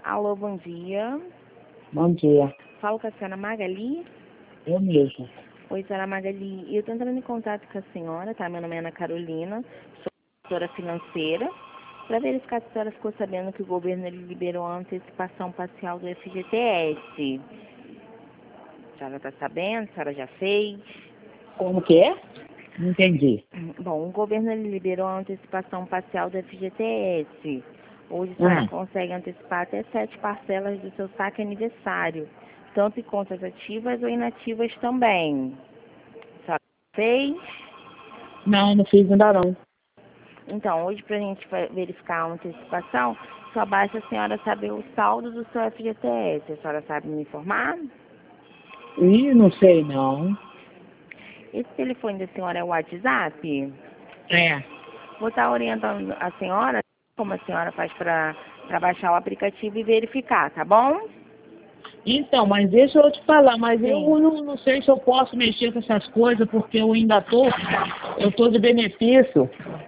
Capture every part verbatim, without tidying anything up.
Alô, bom dia. Bom dia. Falo com a senhora Magali. Eu mesmo. Oi, senhora Magali. Eu estou entrando em contato com a senhora, tá? Meu nome é Ana Carolina, sou assessora financeira. Para verificar se a senhora ficou sabendo que o governo ele liberou a antecipação parcial do F G T S. A senhora está sabendo? A senhora já fez? Como que é? Não entendi. Bom, o governo ele liberou a antecipação parcial do F G T S. Hoje a senhora Ah. consegue antecipar até sete parcelas do seu saque aniversário, tanto em contas ativas ou inativas também. A senhora fez? Não, não fiz ainda não. Então, hoje para a gente verificar a antecipação, só basta a senhora saber o saldo do seu F G T S. A senhora sabe me informar? Ih, não sei não. Esse telefone da senhora é o WhatsApp? É. Vou estar orientando a senhora como a senhora faz para baixar o aplicativo e verificar, tá bom? Então, mas deixa eu te falar, mas Sim. eu não, não sei se eu posso mexer com essas coisas, porque eu ainda tô, eu tô de benefício.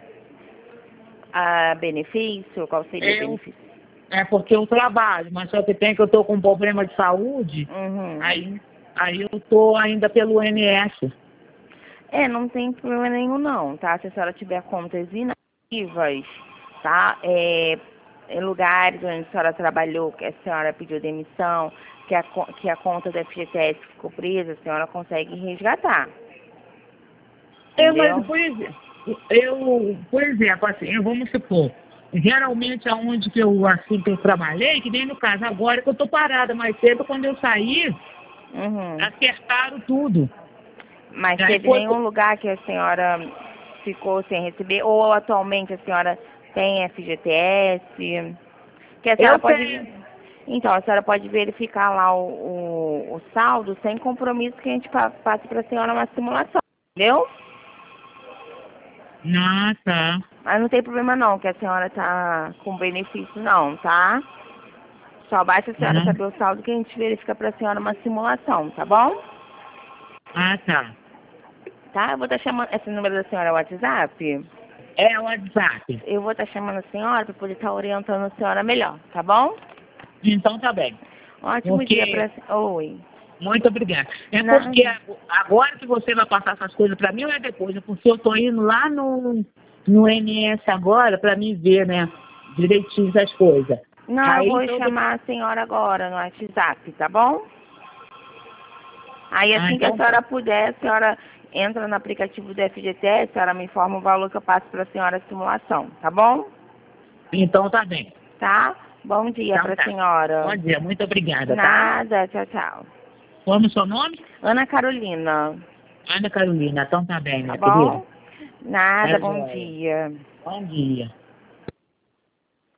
A benefício? Qual seria o Eu, benefício? é porque eu trabalho, mas só que tem que eu tô com um problema de saúde, Uhum. aí, aí eu tô ainda pelo I N S. É, não tem problema nenhum não, tá? Se a senhora tiver contas inativas, tá? É, em lugares onde a senhora trabalhou, que a senhora pediu demissão, que a, co- que a conta do F G T S ficou presa, a senhora consegue resgatar. É, mas Entendeu? por exemplo, eu, por exemplo, assim, vamos supor, geralmente aonde que eu, assim, que eu trabalhei, que nem no caso agora que eu tô parada, mais cedo quando eu saí, Uhum. acertaram tudo. Mas Aí teve foi, nenhum lugar que a senhora ficou sem receber? Ou atualmente a senhora tem F G T S? Que a senhora eu pode... tenho, Então, a senhora pode verificar lá o, o, o saldo sem compromisso que a gente pa- passe para a senhora uma simulação, entendeu? ah, tá, Mas não tem problema não, que a senhora tá com benefício não, tá? Só basta a senhora uhum. saber o saldo que a gente verifica para a senhora uma simulação, tá bom? Ah, tá. Tá? Eu vou estar chamando... Esse número da senhora é o WhatsApp? É o WhatsApp. Eu vou estar chamando a senhora para poder estar orientando a senhora melhor, tá bom? Então tá bem. Ótimo dia Porque, para... Oi. muito obrigada. É Nada. porque agora que você vai passar essas coisas pra mim ou é depois? É porque eu tô indo lá no, no I N S agora pra me ver, né, direitinho essas coisas. Não, eu Aí vou então, chamar a senhora agora no WhatsApp, tá bom? Aí ah, assim que a então tá. senhora puder, a senhora entra no aplicativo do F G T S, a senhora me informa o valor que eu passo para a senhora a simulação, tá bom? Então tá bem. Tá? Bom dia Então para a tá. senhora. Bom dia, muito obrigada, tá? Nada, tchau, tchau. Como é o seu nome? Ana Carolina, Ana Carolina. Então tá bem, tá minha querida. bom? Nada, Tá bom joia. dia. Bom dia.